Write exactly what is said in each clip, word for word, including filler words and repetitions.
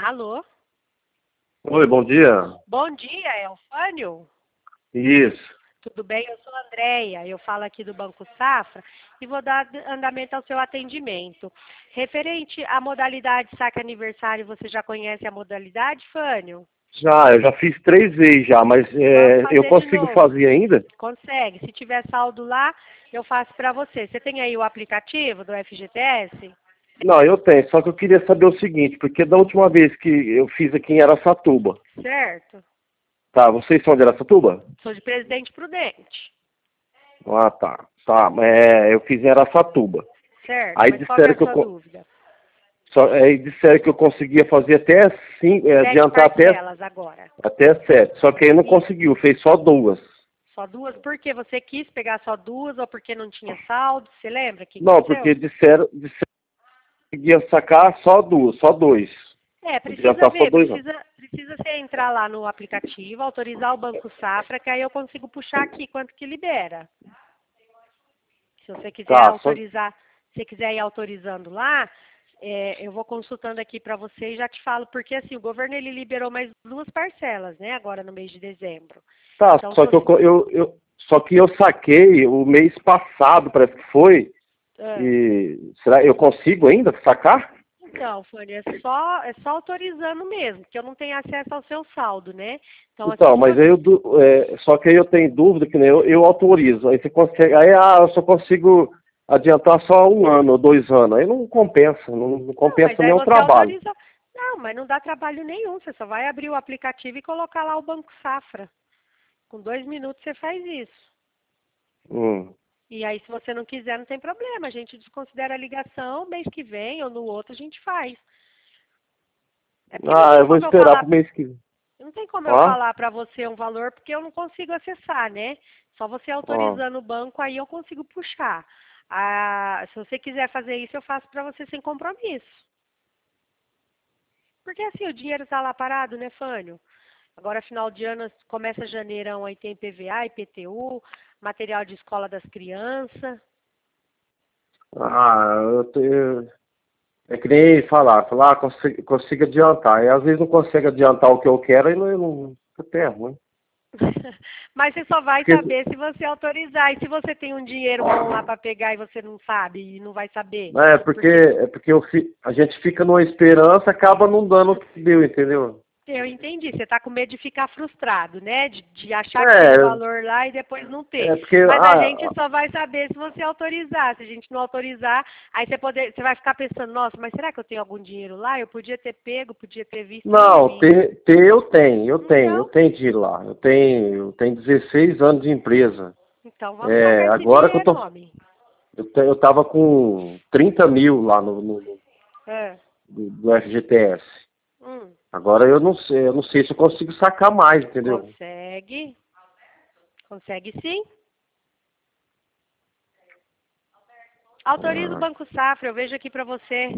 Alô? Oi, bom dia. Bom dia, é o Fânio? Isso. Tudo bem? Eu sou a Andréia, eu falo aqui do Banco Safra e vou dar andamento ao seu atendimento. Referente à modalidade saque aniversário, você já conhece a modalidade, Fânio? Já, eu já fiz três vezes já, mas Vamos é, eu fazer de consigo novo. fazer ainda? Consegue. Se tiver saldo lá, eu faço para você. Você tem aí o aplicativo do F G T S? Não, eu tenho, só que eu queria saber o seguinte, porque da última vez que eu fiz aqui em Araçatuba, Certo. tá, vocês são de Araçatuba? Sou de Presidente Prudente. Ah, tá, tá, é, eu fiz em Araçatuba. Certo, Aí mas qual que é disseram a que eu, sua co- dúvida? só, aí disseram que eu conseguia fazer até cinco, é, Sete adiantar até, parcelas agora. até sete, só que aí não E conseguiu, fez só duas. só duas? Por quê? Você quis pegar só duas ou porque não tinha saldo? Você lembra o que Não, aconteceu? porque disseram, disseram que conseguia sacar só duas, só dois. É, precisa Adiantar só ver, dois não. precisa, precisa você entrar lá no aplicativo, autorizar o Banco Safra, que aí eu consigo puxar aqui quanto que libera. Se você quiser Tá, só, autorizar, se você quiser ir autorizando lá, é, eu vou consultando aqui para você e já te falo, porque assim, o governo ele liberou mais duas parcelas, né, agora no mês de dezembro. Tá, Então, se só que eu, você... co- eu, eu, só que eu saquei o mês passado, parece que foi. Ah. E será eu consigo ainda sacar? Então, Fânia, é só, é só autorizando mesmo, porque eu não tenho acesso ao seu saldo, né? Então, assim Então, que mas você... aí eu, du- é, só que aí eu tenho dúvida que nem eu, eu autorizo. Aí você consegue, aí ah, eu só consigo adiantar só um ano ou dois anos. Aí não compensa, não, não Não, mas compensa aí nem o você trabalho. autoriza... Não, mas não dá trabalho nenhum, você só vai abrir o aplicativo e colocar lá o Banco Safra. Com dois minutos você faz isso. Hum. E aí, se você não quiser, não tem problema. A gente desconsidera a ligação, mês que vem ou no outro a gente faz. É porque não Ah, tem eu vou como eu esperar falar, pro mês que vem. não tem como eu Ó, falar para você um valor porque eu não consigo acessar, né? Só você ó. autorizando o banco aí eu consigo puxar. Ah, se você quiser fazer isso, eu faço para você sem compromisso. Porque assim, o dinheiro está lá parado, né, Fânio? Agora, final de ano, começa janeirão, aí tem P V A, I P T U, material de escola das crianças. Ah, eu tenho. É que nem falar, falar, ah, consigo, consigo adiantar. E às vezes não consegue adiantar o que eu quero, aí não, não fica até ruim. Mas você só vai Porque, saber se você autorizar. E se você tem um dinheiro bom lá para pegar e você não sabe e não vai saber? é porque, Porque é porque eu fi, a gente fica numa esperança, acaba não dando o que deu, entendeu? eu entendi. Você está com medo de ficar frustrado, né? De, de achar que tem É, o valor lá e depois não ter. é porque, Mas a gente ah, só vai saber se você autorizar. Se a gente não autorizar, aí você, poder, você vai ficar pensando, nossa, mas será que eu tenho algum dinheiro lá? Eu podia ter pego, podia ter visto e não não, vi. ter, ter eu tenho, eu tenho, eu Então, tenho de ir lá. Eu tenho, eu tenho dezesseis anos de empresa. então vamos É, sacar esse agora que eu dinheiro, tô, homem. eu, te- eu tava com trinta mil lá no, no, no- É. do, do F G T S. Hum, Agora eu não sei, eu não sei se eu consigo sacar mais, entendeu? consegue. Consegue sim. Autoriza o Ah, Banco Safra, eu vejo aqui para você.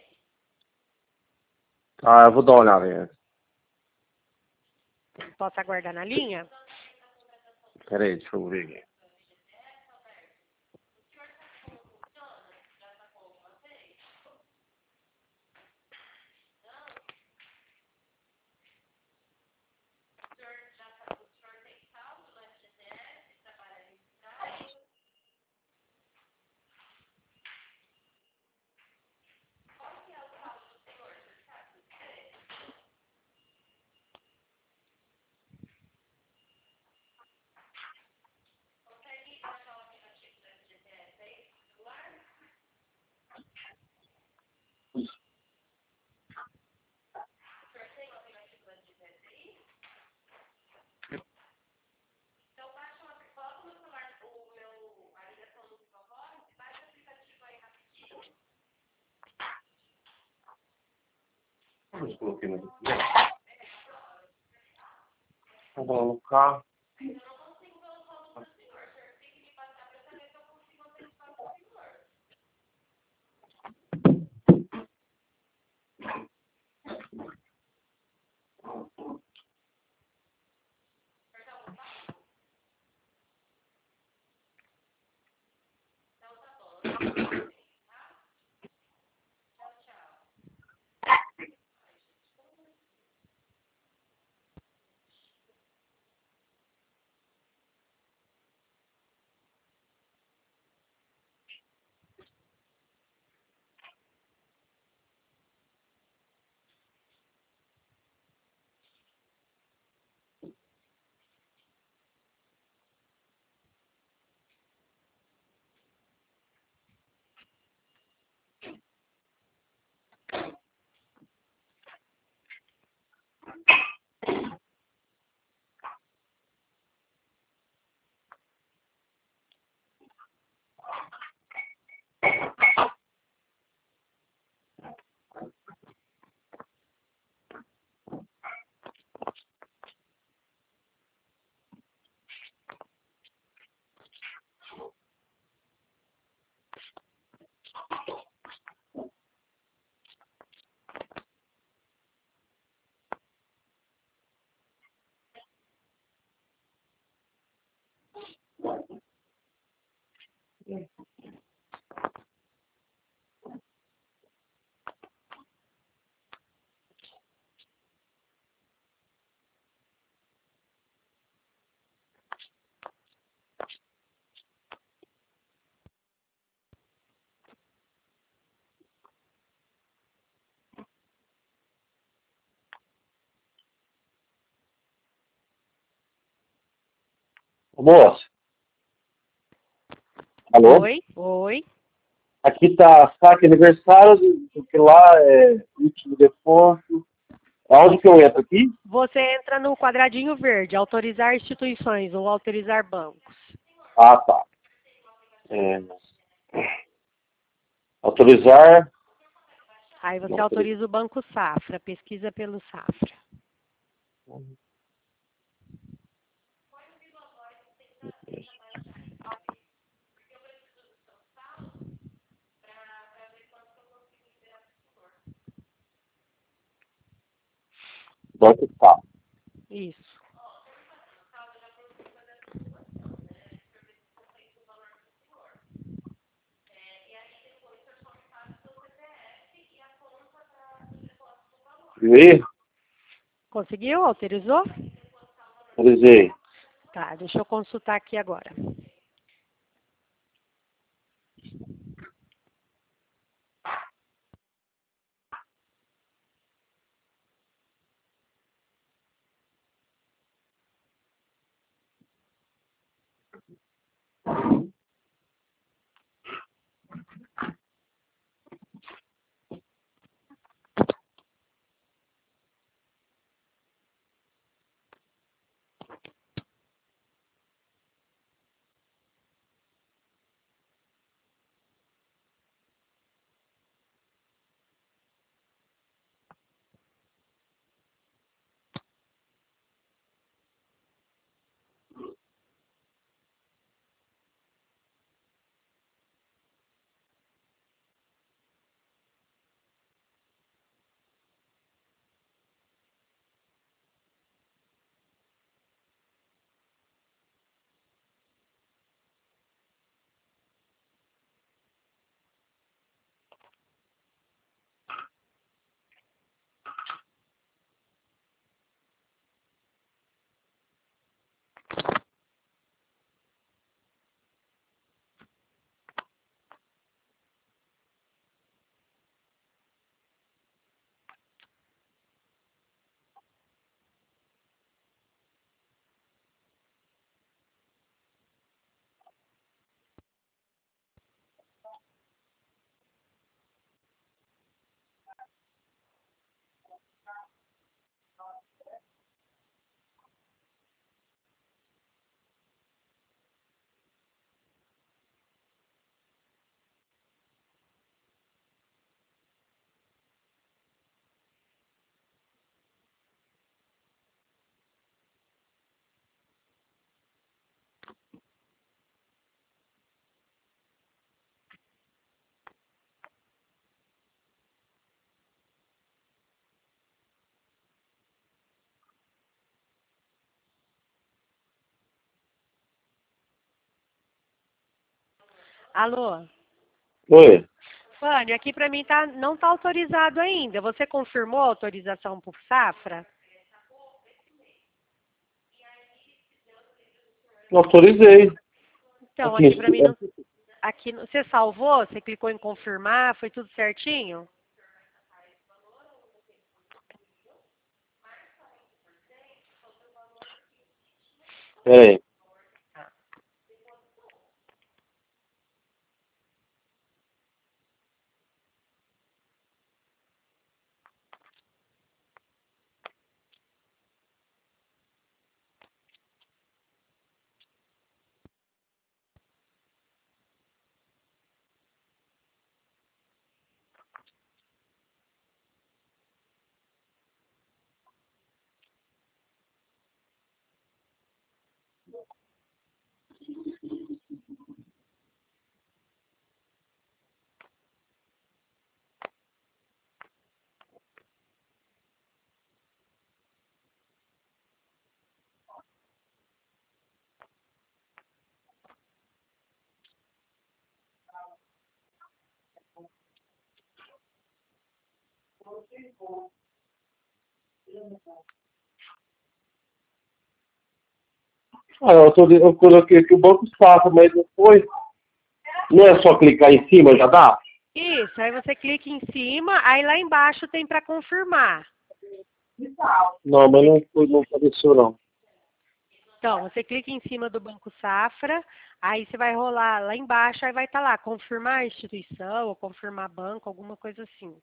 ah, eu vou dar uma olhada. Posso aguardar na linha? Peraí, deixa eu ver aqui. Eu coloquei no Vou no carro. Ô, moça, alô? Oi, oi. Aqui tá saque aniversário, porque lá é último depósito. Aonde que eu entro aqui? Você entra no quadradinho verde, autorizar instituições ou autorizar bancos. Ah, tá. É, autorizar. Aí você autoriza o Banco Safra, pesquisa pelo Safra. Banco tá. Isso. E Conseguiu? Autorizou? autorizei. Tá, deixa eu consultar aqui agora. Alô? Oi. Fânio, aqui para mim tá, não está autorizado ainda. Você confirmou a autorização por Safra? Autorizei. Então, Aqui, aqui para mim não. Aqui, você salvou? Você clicou em confirmar? Foi tudo certinho? peraí. Ah, eu, tô, eu coloquei aqui o Banco Safra, mas depois não é só clicar em cima, já dá? Isso, aí você clica em cima, aí lá embaixo tem para confirmar. Não, mas não, foi- não apareceu não. Então, você clica em cima do Banco Safra, aí você vai rolar lá embaixo, aí vai estar lá, confirmar a instituição ou confirmar banco, alguma coisa assim.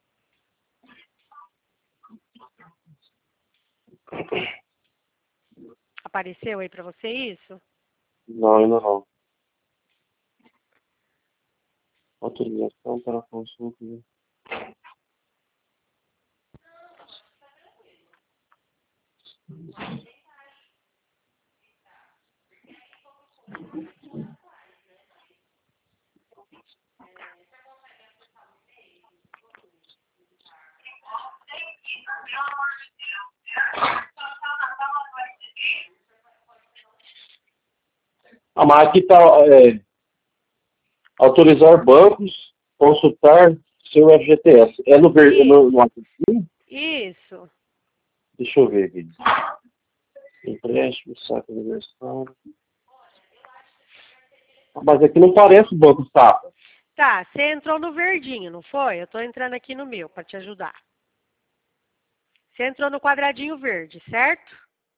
Apareceu aí para você isso? Não, ainda não. Autorização para consulta. Ah, mas aqui está é, autorizar bancos, consultar seu F G T S. É no, ver, é no, no aplicativo? Isso. Deixa eu ver aqui. Empréstimo, saco de aniversário. Ah, mas aqui não parece o Banco Safra. Tá, você entrou no verdinho, não foi? Eu tô entrando aqui no meu para te ajudar. Você entrou no quadradinho verde, certo?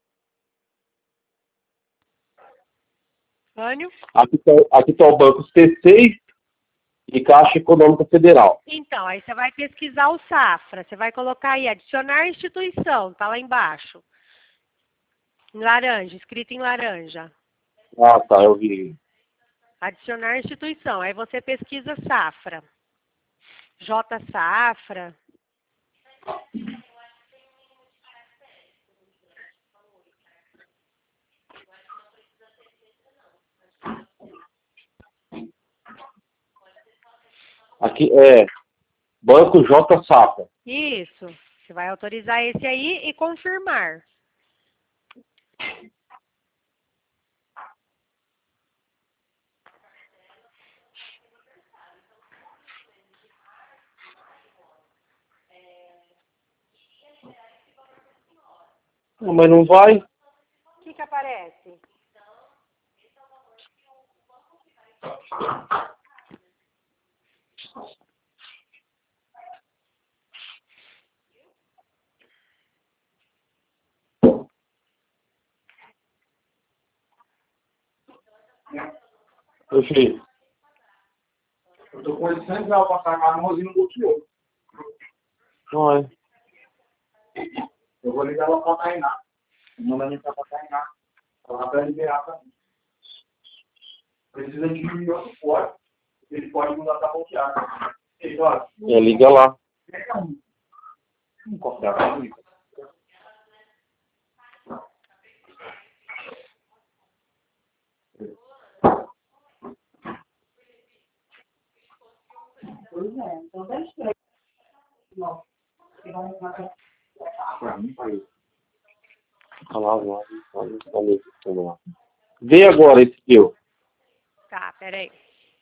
Vânio? Aqui está aqui tá o Banco C seis e Caixa Econômica Federal. Então, aí você vai pesquisar o Safra. Você vai colocar aí, adicionar instituição, tá lá embaixo. Em laranja, escrito em laranja. Ah, tá, eu vi. Adicionar instituição. Aí você pesquisa Safra. J Safra. Aqui é Banco J Safra. Isso. Você vai autorizar esse aí e confirmar. Não, mas não vai. O que que aparece? Meu filho. Eu tô com oitocentos reais pra sacar no Rosinho bloqueou. Não é. Eu vou ligar ela pra Tainá. Manda mensagem pra Tainá. Ela vai liberar pra mim. Precisa de um outro código. Ele pode mudar pra bloquear. Ei, olha. É, liga lá. Pega um. Um copo d'água. Pois é, então dá estranho. Não. Pra mim foi. Olha lá, olha lá, olha lá, olha lá. Vê agora esse teu. Tá, peraí.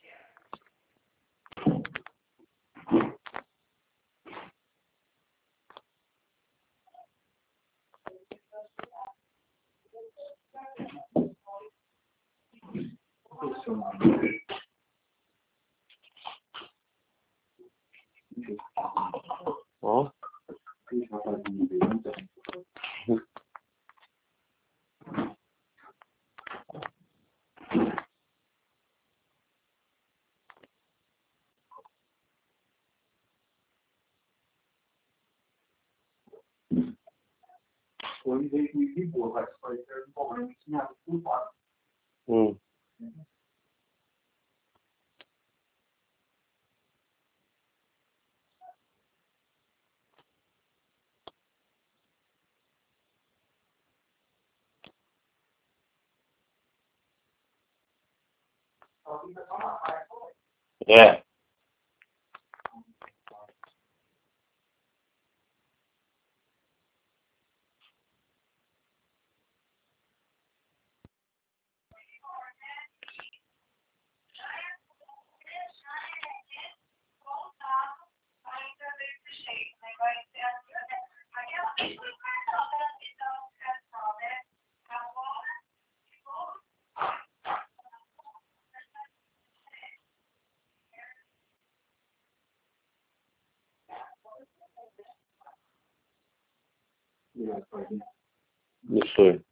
Ó. Foi veio comigo de boa, vai parecer um problema que tinha culpado. Hum. É. Isso aí.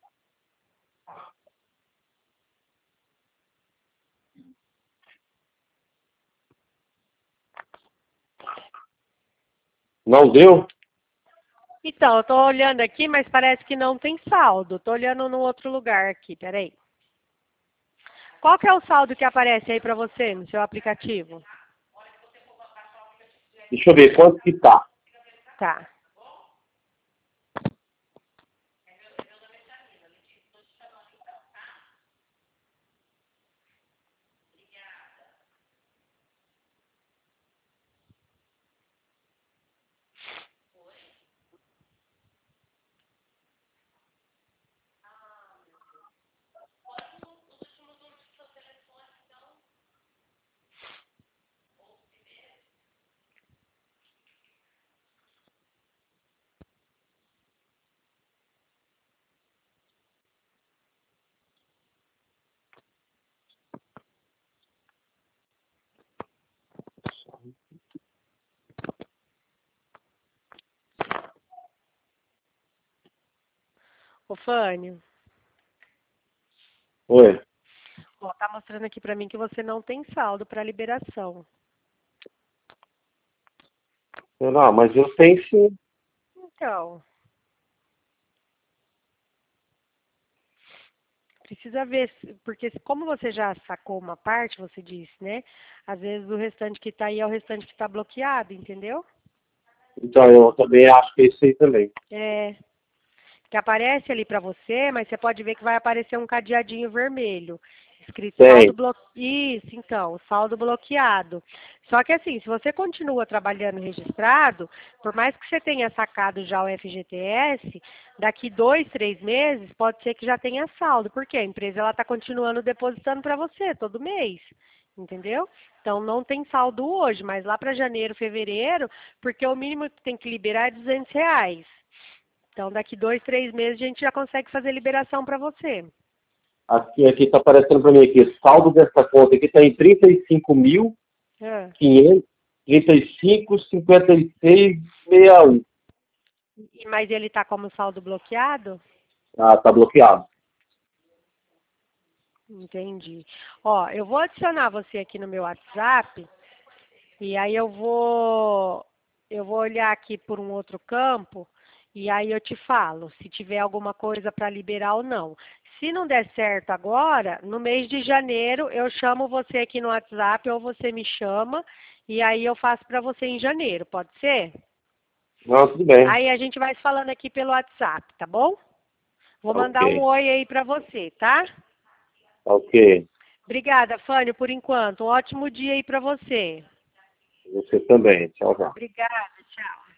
Não deu? Então, eu tô olhando aqui, mas parece que não tem saldo. Tô olhando no outro lugar aqui, peraí. Qual que é o saldo que aparece aí para você no seu aplicativo? Deixa eu ver quanto que tá. Tá. Ô, Fânio, Oi. ó, tá mostrando aqui para mim que você não tem saldo para liberação. Não, mas eu tenho sim. Então, precisa ver, se- porque se- como você já sacou uma parte, você disse, né? Às vezes o restante que tá aí é o restante que tá bloqueado, entendeu? Então eu também acho que é isso aí também. É, que aparece ali para você, mas você pode ver que vai aparecer um cadeadinho vermelho, escrito saldo Tem. bloqueado. Isso, então, saldo bloqueado. Só que assim, se você continua trabalhando registrado, por mais que você tenha sacado já o F G T S, daqui dois, três meses, pode ser que já tenha saldo, porque a empresa ela está continuando depositando para você todo mês. Entendeu? Então não tem saldo hoje, mas lá para janeiro, fevereiro, porque o mínimo que tem que liberar é duzentos reais. Então, daqui dois, três meses, a gente já consegue fazer liberação para você. Aqui, aqui tá aparecendo para mim aqui, o saldo dessa conta aqui está em trinta e cinco mil, Ah, quinhentos, trinta e cinco, cinquenta e seis, sessenta e um. e- mas ele está como saldo bloqueado? Ah, tá bloqueado. Entendi. Ó, eu vou adicionar você aqui no meu WhatsApp e aí eu vou eu vou olhar aqui por um outro campo e aí eu te falo se tiver alguma coisa para liberar ou não. Se não der certo agora, no mês de janeiro eu chamo você aqui no WhatsApp ou você me chama e aí eu faço para você em janeiro, pode ser? Não, tudo bem. Aí a gente vai se falando aqui pelo WhatsApp, tá bom? Vou mandar um Ok, oi aí para você, tá? ok. Obrigada, Fânio, por enquanto. Um ótimo dia aí para você. Você também. Tchau, tchau. Obrigada, tchau.